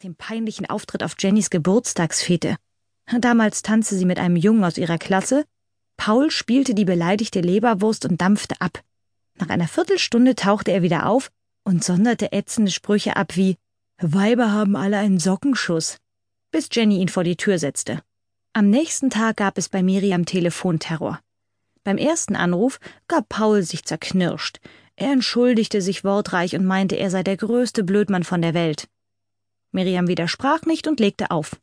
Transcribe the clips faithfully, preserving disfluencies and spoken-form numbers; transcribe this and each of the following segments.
dem peinlichen Auftritt auf Jennys Geburtstagsfete. Damals tanzte sie mit einem Jungen aus ihrer Klasse. Paul spielte die beleidigte Leberwurst und dampfte ab. Nach einer Viertelstunde tauchte er wieder auf und sonderte ätzende Sprüche ab wie »Weiber haben alle einen Sockenschuss«, bis Jenny ihn vor die Tür setzte. Am nächsten Tag gab es bei Miriam Telefonterror. Beim ersten Anruf gab Paul sich zerknirscht. Er entschuldigte sich wortreich und meinte, er sei der größte Blödmann von der Welt. Miriam widersprach nicht und legte auf.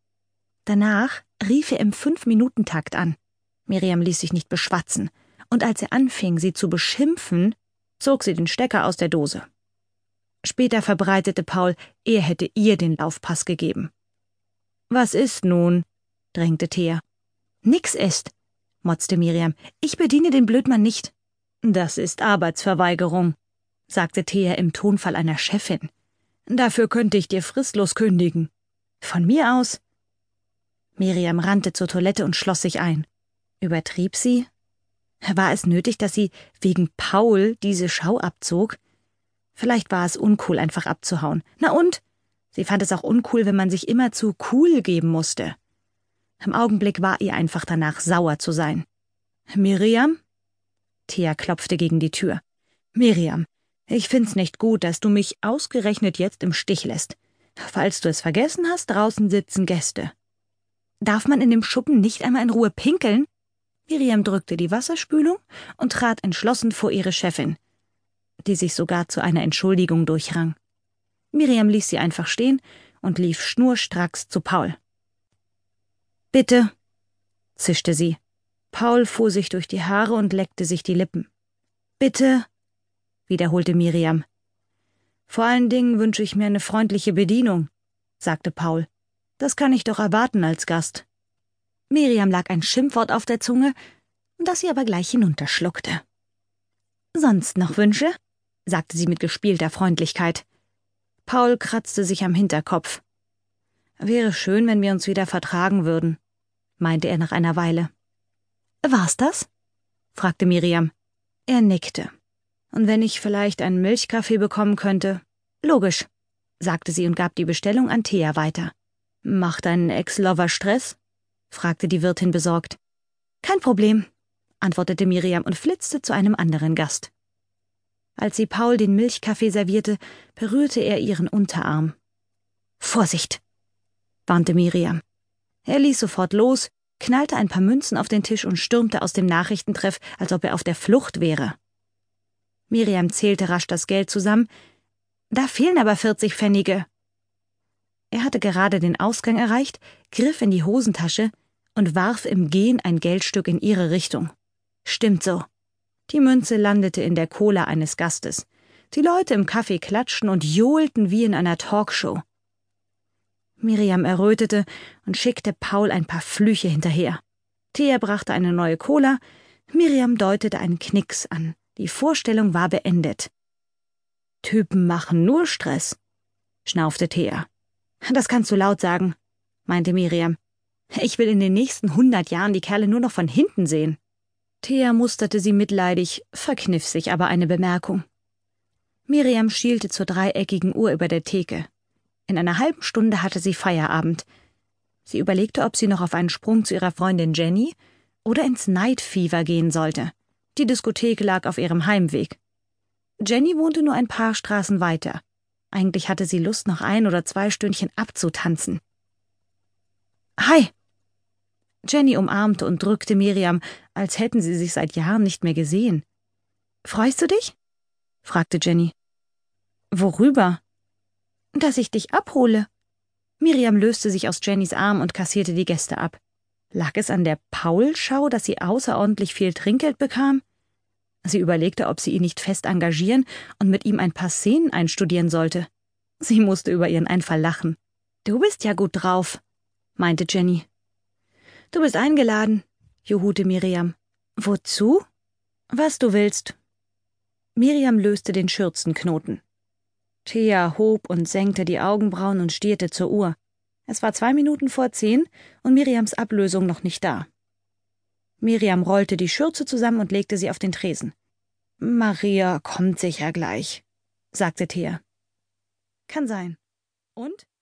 Danach rief er im Fünf-Minuten-Takt an. Miriam ließ sich nicht beschwatzen, und als er anfing, sie zu beschimpfen, zog sie den Stecker aus der Dose. Später verbreitete Paul, er hätte ihr den Laufpass gegeben. »Was ist nun?« drängte Thea. »Nix ist«, motzte Miriam. »Ich bediene den Blödmann nicht.« »Das ist Arbeitsverweigerung«, sagte Thea im Tonfall einer Chefin. »Dafür könnte ich dir fristlos kündigen.« »Von mir aus?« Miriam rannte zur Toilette und schloss sich ein. Übertrieb sie? War es nötig, dass sie wegen Paul diese Schau abzog? Vielleicht war es uncool, einfach abzuhauen. Na und? Sie fand es auch uncool, wenn man sich immer zu cool geben musste. Im Augenblick war ihr einfach danach, sauer zu sein. »Miriam?« Thea klopfte gegen die Tür. »Miriam, ich find's nicht gut, dass du mich ausgerechnet jetzt im Stich lässt. Falls du es vergessen hast, draußen sitzen Gäste.« »Darf man in dem Schuppen nicht einmal in Ruhe pinkeln?« Miriam drückte die Wasserspülung und trat entschlossen vor ihre Chefin, die sich sogar zu einer Entschuldigung durchrang. Miriam ließ sie einfach stehen und lief schnurstracks zu Paul. »Bitte«, zischte sie. Paul fuhr sich durch die Haare und leckte sich die Lippen. »Bitte«, wiederholte Miriam. »Vor allen Dingen wünsche ich mir eine freundliche Bedienung«, sagte Paul. »Das kann ich doch erwarten als Gast.« Miriam lag ein Schimpfwort auf der Zunge, das sie aber gleich hinunterschluckte. »Sonst noch Wünsche?«, sagte sie mit gespielter Freundlichkeit. Paul kratzte sich am Hinterkopf. »Wäre schön, wenn wir uns wieder vertragen würden«, meinte er nach einer Weile. »War's das?«, fragte Miriam. Er nickte. »Und wenn ich vielleicht einen Milchkaffee bekommen könnte?« »Logisch«, sagte sie und gab die Bestellung an Thea weiter. »Macht dein Ex-Lover Stress?«, fragte die Wirtin besorgt. »Kein Problem«, antwortete Miriam und flitzte zu einem anderen Gast. Als sie Paul den Milchkaffee servierte, berührte er ihren Unterarm. »Vorsicht«, warnte Miriam. Er ließ sofort los, knallte ein paar Münzen auf den Tisch und stürmte aus dem Nachrichtentreff, als ob er auf der Flucht wäre. Miriam zählte rasch das Geld zusammen. »Da fehlen aber vierzig Pfennige.« Er hatte gerade den Ausgang erreicht, griff in die Hosentasche und warf im Gehen ein Geldstück in ihre Richtung. »Stimmt so.« Die Münze landete in der Cola eines Gastes. Die Leute im Café klatschten und johlten wie in einer Talkshow. Miriam errötete und schickte Paul ein paar Flüche hinterher. Thea brachte eine neue Cola. Miriam deutete einen Knicks an. Die Vorstellung war beendet. »Typen machen nur Stress«, schnaufte Thea. »Das kannst du laut sagen«, meinte Miriam. »Ich will in den nächsten hundert Jahren die Kerle nur noch von hinten sehen.« Thea musterte sie mitleidig, verkniff sich aber eine Bemerkung. Miriam schielte zur dreieckigen Uhr über der Theke. In einer halben Stunde hatte sie Feierabend. Sie überlegte, ob sie noch auf einen Sprung zu ihrer Freundin Jenny oder ins Night Fever gehen sollte. Die Diskothek lag auf ihrem Heimweg. Jenny wohnte nur ein paar Straßen weiter. Eigentlich hatte sie Lust, noch ein oder zwei Stündchen abzutanzen. »Hi!« Jenny umarmte und drückte Miriam, als hätten sie sich seit Jahren nicht mehr gesehen. »Freust du dich?«, fragte Jenny. »Worüber?« »Dass ich dich abhole.« Miriam löste sich aus Jennys Arm und kassierte die Gäste ab. Lag es an der Paul-Schau, dass sie außerordentlich viel Trinkgeld bekam? Sie überlegte, ob sie ihn nicht fest engagieren und mit ihm ein paar Szenen einstudieren sollte. Sie musste über ihren Einfall lachen. »Du bist ja gut drauf«, meinte Jenny. »Du bist eingeladen«, juhulte Miriam. »Wozu?« »Was du willst.« Miriam löste den Schürzenknoten. Thea hob und senkte die Augenbrauen und stierte zur Uhr. Es war zwei Minuten vor zehn und Miriams Ablösung noch nicht da. Miriam rollte die Schürze zusammen und legte sie auf den Tresen. »Maria kommt sicher gleich«, sagte Thea. »Kann sein. Und?«